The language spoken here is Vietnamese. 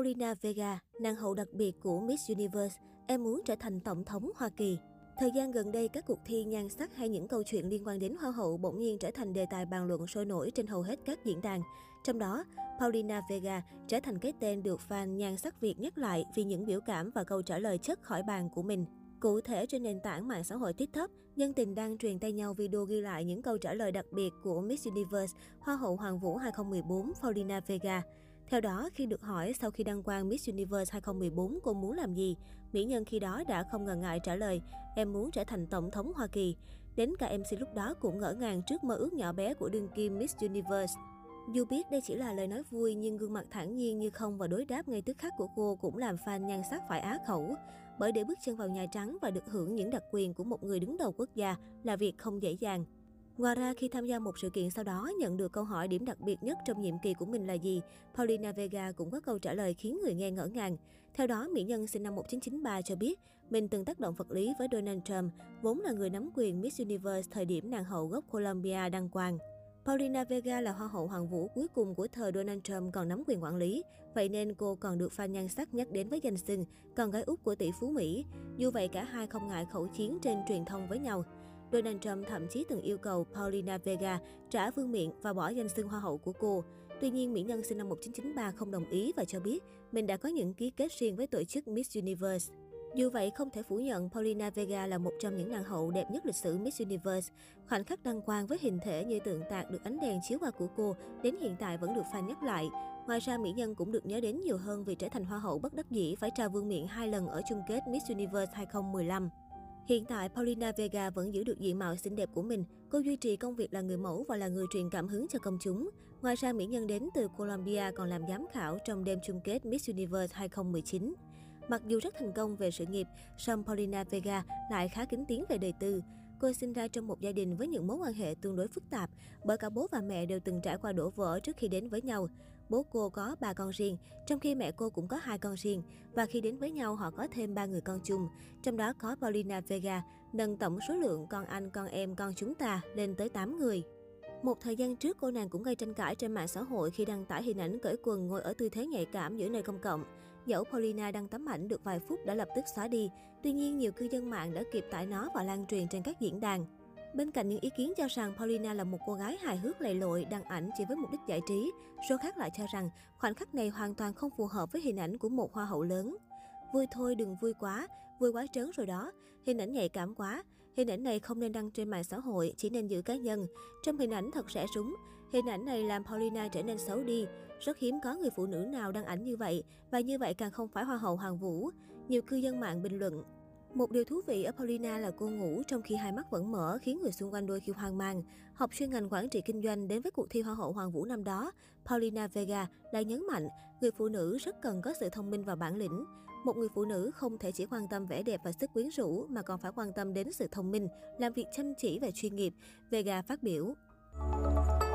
Paulina Vega, nàng hậu đặc biệt của Miss Universe, em muốn trở thành tổng thống Hoa Kỳ. Thời gian gần đây, các cuộc thi nhan sắc hay những câu chuyện liên quan đến Hoa hậu bỗng nhiên trở thành đề tài bàn luận sôi nổi trên hầu hết các diễn đàn. Trong đó, Paulina Vega trở thành cái tên được fan nhan sắc Việt nhắc lại vì những biểu cảm và câu trả lời chất khỏi bàn của mình. Cụ thể, trên nền tảng mạng xã hội TikTok, nhân tình đang truyền tay nhau video ghi lại những câu trả lời đặc biệt của Miss Universe, Hoa hậu Hoàng vũ 2014 Paulina Vega. Theo đó, khi được hỏi sau khi đăng quang Miss Universe 2014 cô muốn làm gì, mỹ nhân khi đó đã không ngần ngại trả lời, em muốn trở thành tổng thống Hoa Kỳ. Đến cả MC lúc đó cũng ngỡ ngàng trước mơ ước nhỏ bé của đương kim Miss Universe. Dù biết đây chỉ là lời nói vui nhưng gương mặt thản nhiên như không và đối đáp ngay tức khắc của cô cũng làm fan nhan sắc phải á khẩu. Bởi để bước chân vào Nhà Trắng và được hưởng những đặc quyền của một người đứng đầu quốc gia là việc không dễ dàng. Ngoài ra, khi tham gia một sự kiện sau đó nhận được câu hỏi điểm đặc biệt nhất trong nhiệm kỳ của mình là gì, Paulina Vega cũng có câu trả lời khiến người nghe ngỡ ngàng. Theo đó, mỹ nhân sinh năm 1993 cho biết mình từng tác động vật lý với Donald Trump, vốn là người nắm quyền Miss Universe thời điểm nàng hậu gốc Colombia đăng quang. Paulina Vega là Hoa hậu Hoàng vũ cuối cùng của thời Donald Trump còn nắm quyền quản lý, vậy nên cô còn được fan nhan sắc nhắc đến với danh xưng con gái út của tỷ phú Mỹ. Dù vậy, cả hai không ngại khẩu chiến trên truyền thông với nhau. Donald Trump thậm chí từng yêu cầu Paulina Vega trả vương miện và bỏ danh xưng Hoa hậu của cô. Tuy nhiên, mỹ nhân sinh năm 1993 không đồng ý và cho biết mình đã có những ký kết riêng với tổ chức Miss Universe. Dù vậy, không thể phủ nhận Paulina Vega là một trong những nàng hậu đẹp nhất lịch sử Miss Universe. Khoảnh khắc đăng quang với hình thể như tượng tạc được ánh đèn chiếu qua của cô đến hiện tại vẫn được fan nhắc lại. Ngoài ra, mỹ nhân cũng được nhớ đến nhiều hơn vì trở thành Hoa hậu bất đắc dĩ phải trả vương miện 2 lần ở chung kết Miss Universe 2015. Hiện tại, Paulina Vega vẫn giữ được diện mạo xinh đẹp của mình. Cô duy trì công việc là người mẫu và là người truyền cảm hứng cho công chúng. Ngoài ra, mỹ nhân đến từ Colombia còn làm giám khảo trong đêm chung kết Miss Universe 2019. Mặc dù rất thành công về sự nghiệp, song Paulina Vega lại khá kín tiếng về đời tư. Cô sinh ra trong một gia đình với những mối quan hệ tương đối phức tạp, bởi cả bố và mẹ đều từng trải qua đổ vỡ trước khi đến với nhau. Bố cô có 3 con riêng, trong khi mẹ cô cũng có 2 con riêng. Và khi đến với nhau, họ có thêm 3 người con chung. Trong đó có Paulina Vega, nâng tổng số lượng con anh, con em, con chúng ta lên tới 8 người. Một thời gian trước, cô nàng cũng gây tranh cãi trên mạng xã hội khi đăng tải hình ảnh cởi quần ngồi ở tư thế nhạy cảm giữa nơi công cộng. Dẫu Paulina đăng tấm ảnh được vài phút đã lập tức xóa đi, tuy nhiên nhiều cư dân mạng đã kịp tải nó và lan truyền trên các diễn đàn. Bên cạnh những ý kiến cho rằng Paulina là một cô gái hài hước lầy lội đăng ảnh chỉ với mục đích giải trí, số khác lại cho rằng khoảnh khắc này hoàn toàn không phù hợp với hình ảnh của một hoa hậu lớn. Vui thôi đừng vui quá trớn rồi đó. Hình ảnh nhạy cảm quá. Hình ảnh này không nên đăng trên mạng xã hội, chỉ nên giữ cá nhân. Trong hình ảnh thật rẻ súng. Hình ảnh này làm Paulina trở nên xấu đi. Rất hiếm có người phụ nữ nào đăng ảnh như vậy, và như vậy càng không phải Hoa hậu Hoàng vũ. Nhiều cư dân mạng bình luận. Một điều thú vị ở Paulina là cô ngủ trong khi hai mắt vẫn mở, khiến người xung quanh đôi khi hoang mang. Học chuyên ngành quản trị kinh doanh đến với cuộc thi Hoa hậu Hoàng vũ năm đó, Paulina Vega đã nhấn mạnh người phụ nữ rất cần có sự thông minh và bản lĩnh. Một người phụ nữ không thể chỉ quan tâm vẻ đẹp và sức quyến rũ mà còn phải quan tâm đến sự thông minh, làm việc chăm chỉ và chuyên nghiệp, Vega phát biểu.